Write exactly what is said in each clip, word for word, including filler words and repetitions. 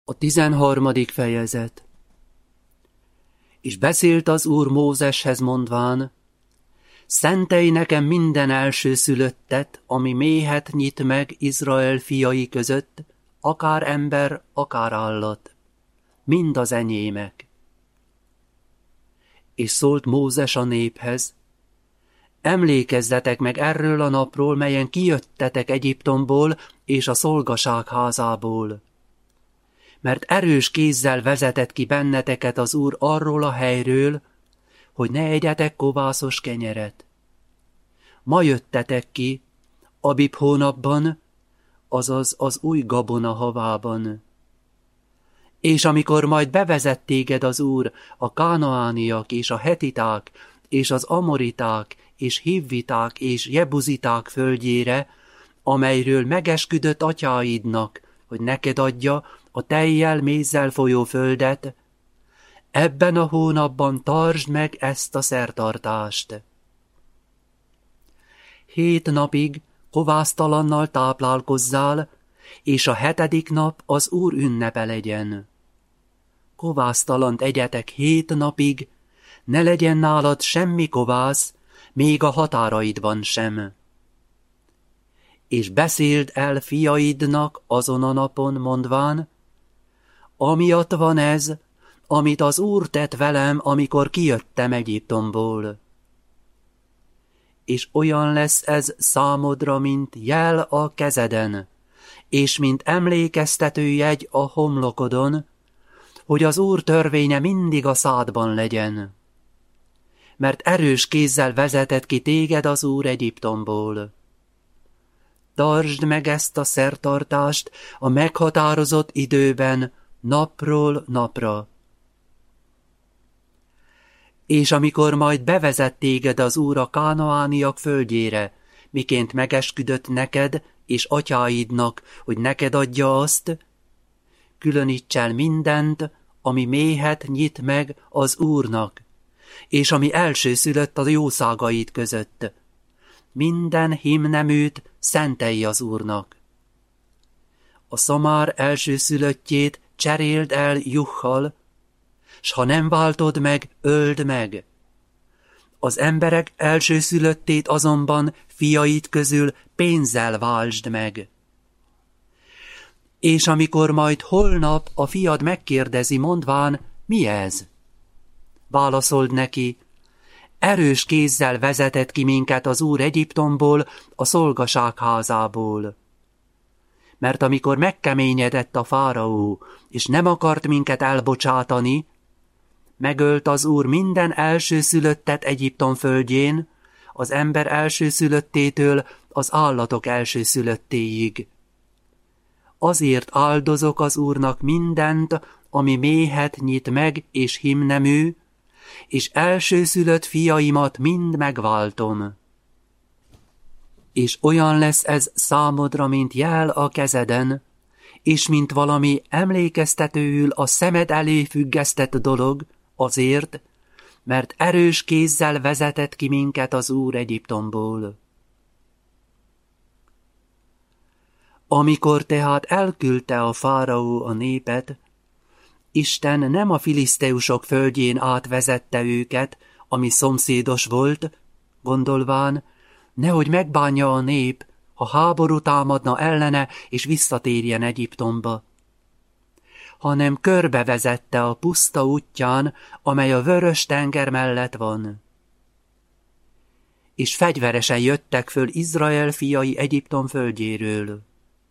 A tizenharmadik fejezet. És beszélt az Úr Mózeshez mondván: Szentelj nekem minden elsőszülöttet, ami méhet nyit meg Izrael fiai között, akár ember, akár állat, mind az enyémek. És szólt Mózes a néphez: Emlékezzetek meg erről a napról, melyen kijöttetek Egyiptomból és a szolgaság házából. Mert erős kézzel vezetett ki benneteket az Úr arról a helyről, hogy ne egyetek kovászos kenyeret. Ma jöttetek ki, Abib hónapban, azaz az új gabona havában. És amikor majd bevezet téged az Úr a kánaániak és a hetiták és az amoriták és hivviták és jebuziták földjére, amelyről megesküdött atyáidnak, hogy neked adja a tejjel, mézzel folyó földet, ebben a hónapban tartsd meg ezt a szertartást. Hét napig kovásztalannal táplálkozzál, és a hetedik nap az Úr ünnepe legyen. Kovásztalant egyetek hét napig, ne legyen nálad semmi kovász, még a határaidban sem. És beszéld el fiaidnak azon a napon, mondván: Amiatt van ez, amit az Úr tett velem, amikor kijöttem Egyiptomból. És olyan lesz ez számodra, mint jel a kezeden, és mint emlékeztető jegy a homlokodon, hogy az Úr törvénye mindig a szádban legyen. Mert erős kézzel vezetett ki téged az Úr Egyiptomból. Tartsd meg ezt a szertartást a meghatározott időben, napról napra. És amikor majd bevezet téged az Úr a kánaániak földjére, miként megesküdött neked és atyáidnak, hogy neked adja azt, különíts el mindent, ami méhet nyit meg az Úrnak, és ami elsőszülött a jószágaid között. Minden hímneműt szentelj az Úrnak. A szamár elsőszülöttjét cseréld el juhhal, s ha nem váltod meg, öld meg. Az emberek elsőszülöttét azonban fiaid közül pénzzel váltsd meg. És amikor majd holnap a fiad megkérdezi, mondván: Mi ez? Válaszold neki: Erős kézzel vezetett ki minket az Úr Egyiptomból, a szolgaság házából. Mert amikor megkeményedett a fáraó, és nem akart minket elbocsátani, megölt az Úr minden elsőszülöttet Egyiptom földjén, az ember elsőszülöttétől az állatok elsőszülöttéig. Azért áldozok az Úrnak mindent, ami méhet nyit meg és hímnemű, és elsőszülött fiaimat mind megváltom. És olyan lesz ez számodra, mint jel a kezeden, és mint valami emlékeztetőül a szemed elé függesztett dolog, azért, mert erős kézzel vezetett ki minket az Úr Egyiptomból. Amikor tehát elküldte a fáraó a népet, Isten nem a filiszteusok földjén átvezette őket, ami szomszédos volt, gondolván, nehogy megbánja a nép, ha háború támadna ellene és visszatérjen Egyiptomba, hanem körbevezette a puszta útján, amely a vörös tenger mellett van. És fegyveresen jöttek föl Izrael fiai Egyiptom földjéről.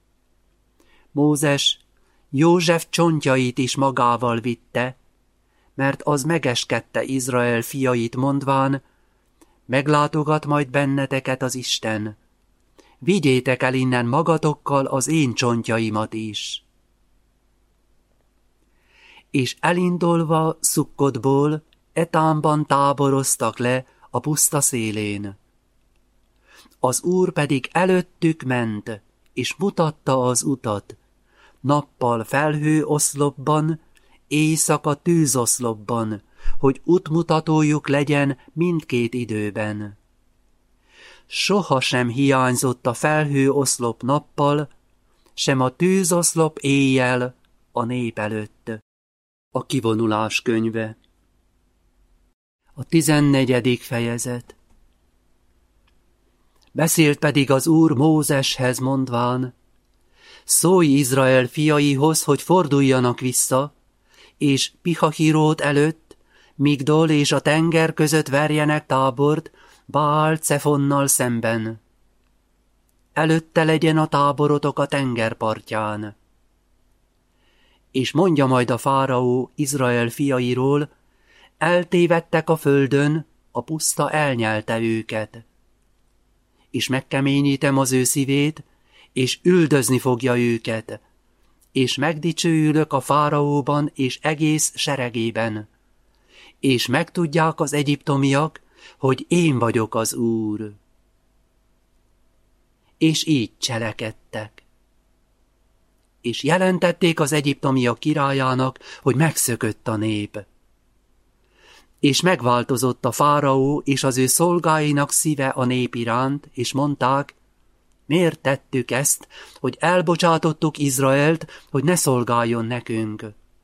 Mózes József csontjait is magával vitte, mert az megeskedte Izrael fiait, mondván: Meglátogat majd benneteket az Isten. Vigyétek el innen magatokkal az én csontjaimat is. És elindulva Szukkotból Etámban táboroztak le a puszta szélén. Az Úr pedig előttük ment, és mutatta az utat, nappal felhőoszlopban, éjszaka tűzoszlopban, hogy útmutatójuk legyen mindkét időben. Soha sem hiányzott a felhőoszlop nappal, sem a tűzoszlop éjjel a nép előtt. A kivonulás könyve. A tizennegyedik fejezet. Beszélt pedig az Úr Mózeshez mondván: szólj Izrael fiaihoz, hogy forduljanak vissza, és Pihahírót előtt, Migdol és a tenger között verjenek tábort Baál-Cefonnal szemben. Előtte legyen a táborotok a tengerpartján. És mondja majd a fáraó Izrael fiairól: eltévedtek a földön, a puszta elnyelte őket. És megkeményítem az ő szívét, és üldözni fogja őket, és megdicsőülök a fáraóban és egész seregében, és megtudják az egyiptomiak, hogy én vagyok az Úr. És így cselekedtek. És jelentették az egyiptomiak királyának, hogy megszökött a nép. És megváltozott a fáraó és az ő szolgáinak szíve a nép iránt, és mondták: miért tettük ezt, hogy elbocsátottuk Izraelt, hogy ne szolgáljon nekünk?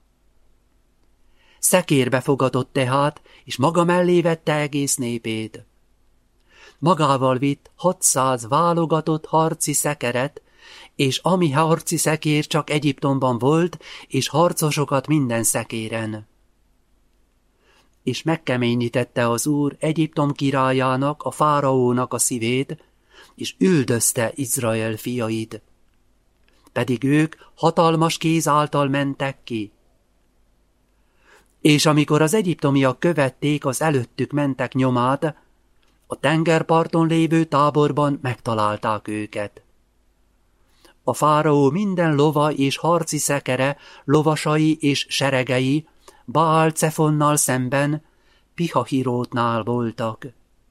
Szekérbe fogadott tehát, és maga mellé vette egész népét. Magával vitt hatszáz válogatott harci szekeret, és ami harci szekér csak Egyiptomban volt, és harcosokat minden szekéren. És megkeményítette az Úr Egyiptom királyának, a fáraónak a szívét, és üldözte Izrael fiait. Pedig ők hatalmas kéz által mentek ki. És amikor az egyiptomiak követték az előttük mentek nyomát, a tengerparton lévő táborban megtalálták őket. A fáraó minden lova és harci szekere, lovasai és seregei Baál-Cefonnal szemben Pihahírótnál voltak.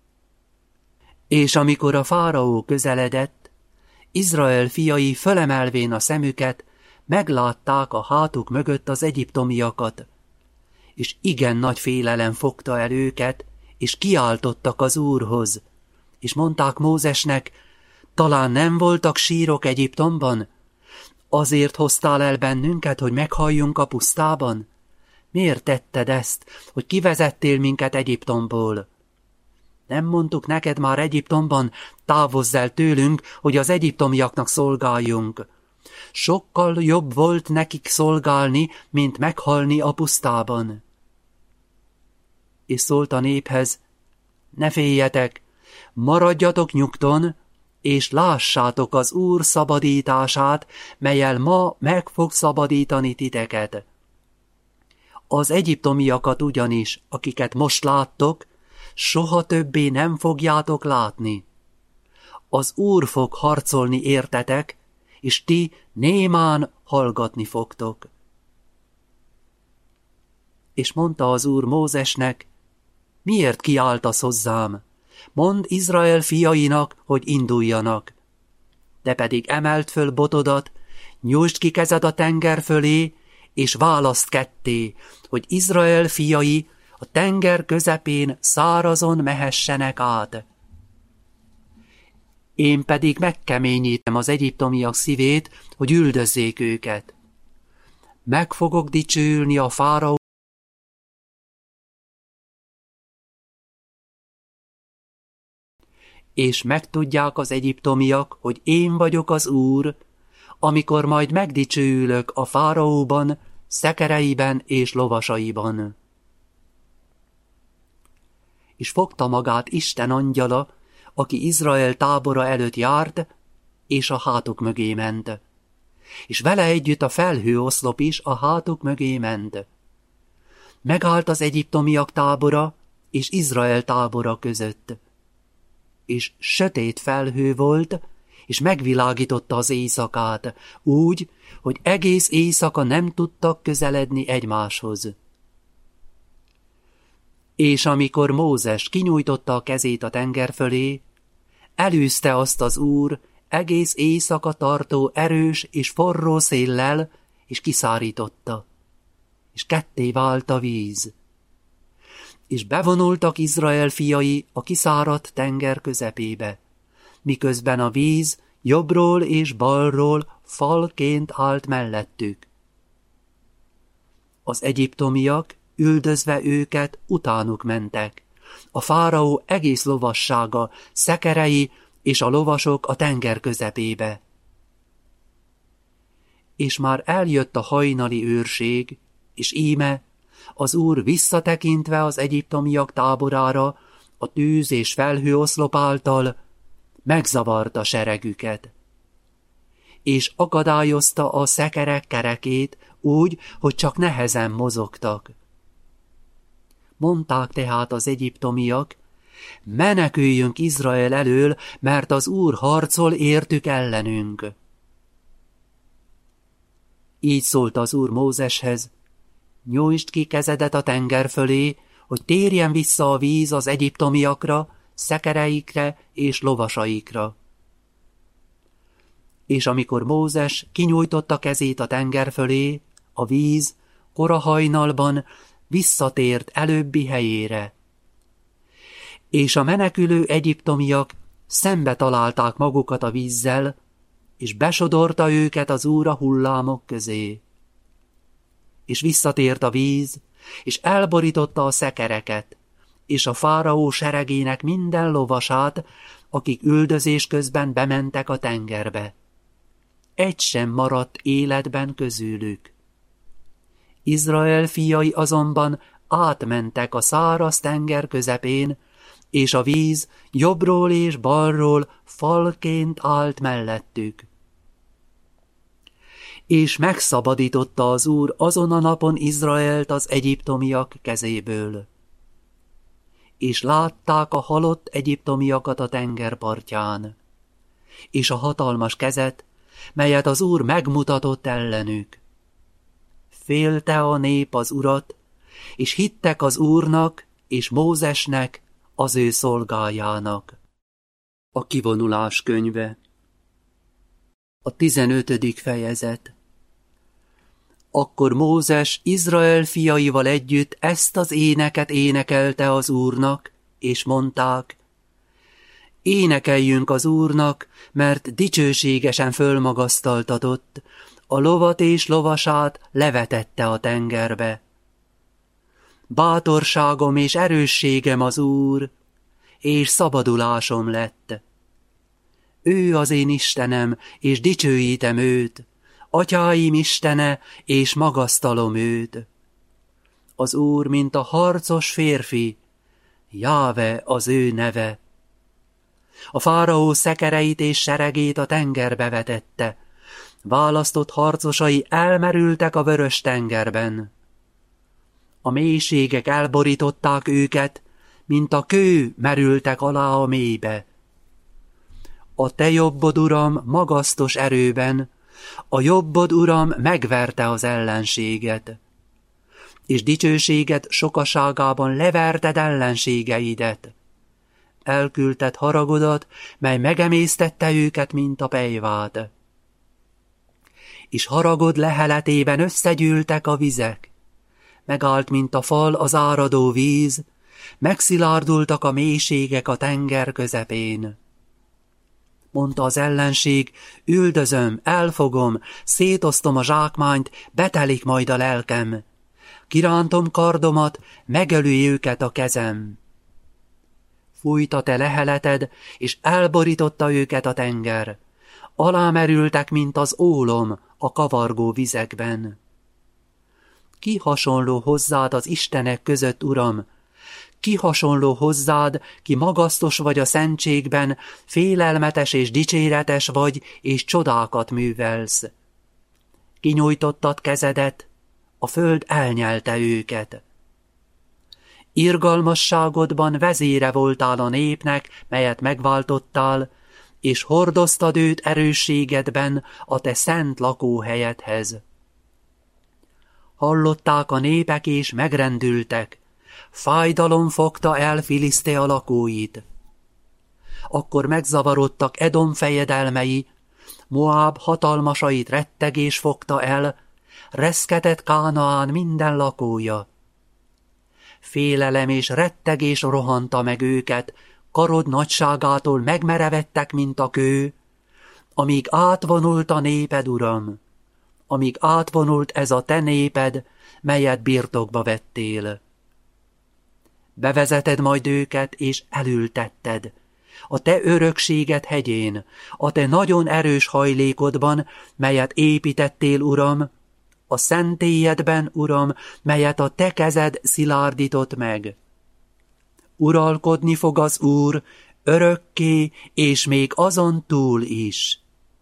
És amikor a fáraó közeledett, Izrael fiai fölemelvén a szemüket, meglátták a hátuk mögött az egyiptomiakat, és igen nagy félelem fogta el őket, és kiáltottak az Úrhoz, és mondták Mózesnek: talán nem voltak sírok Egyiptomban? Azért hoztál el bennünket, hogy meghalljunk a pusztában? Miért tetted ezt, hogy kivezettél minket Egyiptomból? Nem mondtuk neked már Egyiptomban: távozz el tőlünk, hogy az egyiptomiaknak szolgáljunk? Sokkal jobb volt nekik szolgálni, mint meghalni a pusztában. És szólt a néphez: ne féljetek, maradjatok nyugton, és lássátok az Úr szabadítását, mellyel ma meg fog szabadítani titeket. Az egyiptomiakat ugyanis, akiket most láttok, soha többé nem fogjátok látni. Az Úr fog harcolni értetek, és ti némán hallgatni fogtok. És mondta az Úr Mózesnek: miért kiáltasz hozzám? Mondd Izrael fiainak, hogy induljanak. Te pedig emeld föl botodat, nyújtsd ki kezed a tenger fölé, és választ ketté, hogy Izrael fiai a tenger közepén szárazon mehessenek át. Én pedig megkeményítem az egyiptomiak szívét, hogy üldözzék őket. Meg fogok dicsőülni a fáraó, és megtudják az egyiptomiak, hogy én vagyok az Úr, amikor majd megdicsőülök a fáraóban, szekereiben és lovasaiban. És fogta magát Isten angyala, aki Izrael tábora előtt járt, és a hátuk mögé ment. És vele együtt a felhőoszlop is a hátuk mögé ment. Megállt az egyiptomiak tábora és Izrael tábora között. És sötét felhő volt, és megvilágította az éjszakát, úgy, hogy egész éjszaka nem tudtak közeledni egymáshoz. És amikor Mózes kinyújtotta a kezét a tenger fölé, elűzte azt az Úr egész éjszaka tartó erős és forró széllel, és kiszárította, és ketté vált a víz. És bevonultak Izrael fiai a kiszáradt tenger közepébe, miközben a víz jobbról és balról falként állt mellettük. Az egyiptomiak, üldözve őket, utánuk mentek. A fáraó egész lovassága, szekerei és a lovasok a tenger közepébe. És már eljött a hajnali őrség, és íme, az Úr visszatekintve az egyiptomiak táborára, a tűz és felhő oszlop által megzavarta seregüket. És akadályozta a szekerek kerekét úgy, hogy csak nehezen mozogtak. Mondták tehát az egyiptomiak, meneküljünk Izrael elől, mert az Úr harcol értük ellenünk. Így szólt az Úr Mózeshez, nyújtsd ki kezedet a tenger fölé, hogy térjen vissza a víz az egyiptomiakra, szekereikre és lovasaikra. És amikor Mózes kinyújtotta kezét a tenger fölé, a víz kora hajnalban visszatért előbbi helyére. És a menekülő egyiptomiak szembe találták magukat a vízzel, és besodorta őket az Úr a hullámok közé. És visszatért a víz, és elborította a szekereket, és a fáraó seregének minden lovasát, akik üldözés közben bementek a tengerbe. Egy sem maradt életben közülük. Izrael fiai azonban átmentek a száraz tenger közepén, és a víz jobbról és balról falként állt mellettük. És megszabadította az Úr azon a napon Izraelt az egyiptomiak kezéből. És látták a halott egyiptomiakat a tengerpartján, és a hatalmas kezet, melyet az Úr megmutatott ellenük. Félte a nép az Urat, és hittek az Úrnak és Mózesnek, az ő szolgájának. A kivonulás könyve. A tizenötödik fejezet. Akkor Mózes Izrael fiaival együtt ezt az éneket énekelte az Úrnak, és mondták, énekeljünk az Úrnak, mert dicsőségesen fölmagasztaltatott, a lovat és lovasát levetette a tengerbe. Bátorságom és erősségem az Úr, és szabadulásom lett. Ő az én Istenem, és dicsőítem őt, atyáim Istene, és magasztalom őt. Az Úr, mint a harcos férfi, Jáve az ő neve. A fáraó szekereit és seregét a tengerbe vetette, választott harcosai elmerültek a vörös tengerben. A mélységek elborították őket, mint a kő merültek alá a mélybe. A te jobbod, Uram, magasztos erőben, a jobbod, Uram, megverte az ellenséget, és dicsőséget sokaságában leverted ellenségeidet. Elküldted haragodat, mely megemésztette őket, mint a pejvád. És haragod leheletében összegyűltek a vizek. Megállt, mint a fal az áradó víz, megszilárdultak a mélységek a tenger közepén. Mondta az ellenség, üldözöm, elfogom, szétosztom a zsákmányt, betelik majd a lelkem. Kirántom kardomat, megöli őket a kezem. Fújt a te leheleted, és elborította őket a tenger. Alámerültek, mint az ólom a kavargó vizekben. Ki hasonló hozzád az istenek között, Uram? Ki hasonló hozzád, ki magasztos vagy a szentségben, félelmetes és dicséretes vagy, és csodákat művelsz? Kinyújtottad kezedet, a föld elnyelte őket. Irgalmasságodban vezére voltál a népnek, melyet megváltottál, és hordoztad őt erősségedben a te szent lakóhelyedhez. Hallották a népek és megrendültek, fájdalom fogta el Filisztea lakóit. Akkor megzavarodtak Edom fejedelmei, Moáb hatalmasait rettegés fogta el, reszketett Kánaán minden lakója. Félelem és rettegés rohanta meg őket, karod nagyságától megmerevettek, mint a kő, amíg átvonult a néped, Uram, amíg átvonult ez a te néped, melyet birtokba vettél. Bevezeted majd őket, és elültetted a te örökséged hegyén, a te nagyon erős hajlékodban, melyet építettél, Uram, a szentélyedben, Uram, melyet a te kezed szilárdított meg. Uralkodni fog az Úr örökké, és még azon túl is.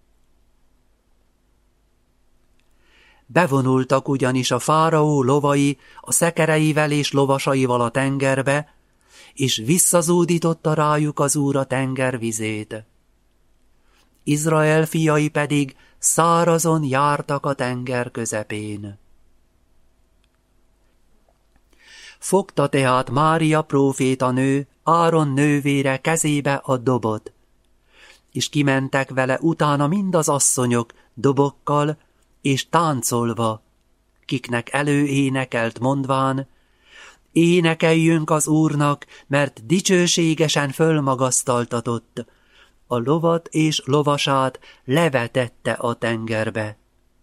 Bevonultak ugyanis a fáraó lovai a szekereivel és lovasaival a tengerbe, és visszazúdította rájuk az Úr a tenger vizét. Izrael fiai pedig szárazon jártak a tenger közepén. Fogta tehát Mária prófétanő, Áron nővére kezébe a dobot, és kimentek vele utána mind az asszonyok dobokkal és táncolva, kiknek előénekelt mondván, énekeljünk az Úrnak, mert dicsőségesen fölmagasztaltatott, a lovat és lovasát levetette a tengerbe.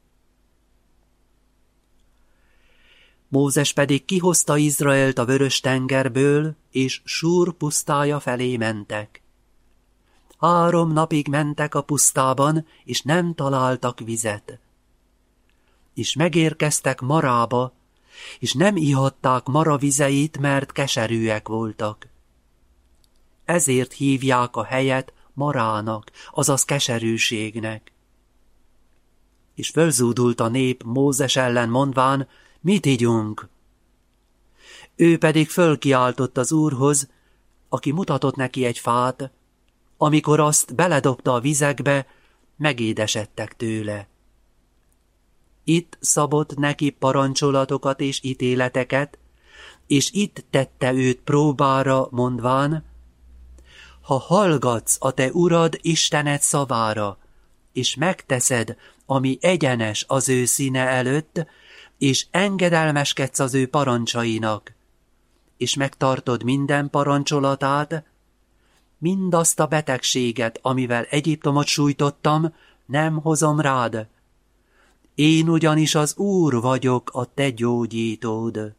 Mózes pedig kihozta Izraelt a vörös tengerből, és Súr pusztája felé mentek. Három napig mentek a pusztában, és nem találtak vizet. És megérkeztek Marába, és nem ihatták Mara vizeit, mert keserűek voltak. Ezért hívják a helyet Marának, azaz keserűségnek. És fölzúdult a nép Mózes ellen mondván, mit igyunk? Ő pedig fölkiáltott az Úrhoz, aki mutatott neki egy fát, amikor azt beledobta a vizekbe, megédesedtek tőle. Itt szabott neki parancsolatokat és ítéleteket, és itt tette őt próbára, mondván, ha hallgatsz a te Urad Istened szavára, és megteszed, ami egyenes az ő színe előtt, és engedelmeskedsz az ő parancsainak, és megtartod minden parancsolatát, mindazt a betegséget, amivel Egyiptomot sújtottam, nem hozom rád. Én ugyanis az Úr vagyok, a te gyógyítód.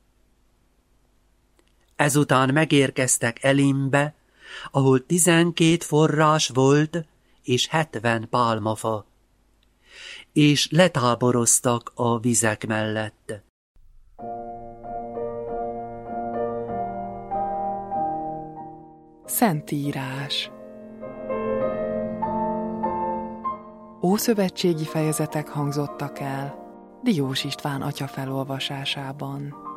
Ezután megérkeztek Elimbe, ahol tizenkét forrás volt, és hetven pálmafa, és letáboroztak a vizek mellett. Szentírás. Ószövetségi fejezetek hangzottak el Diós István atya felolvasásában.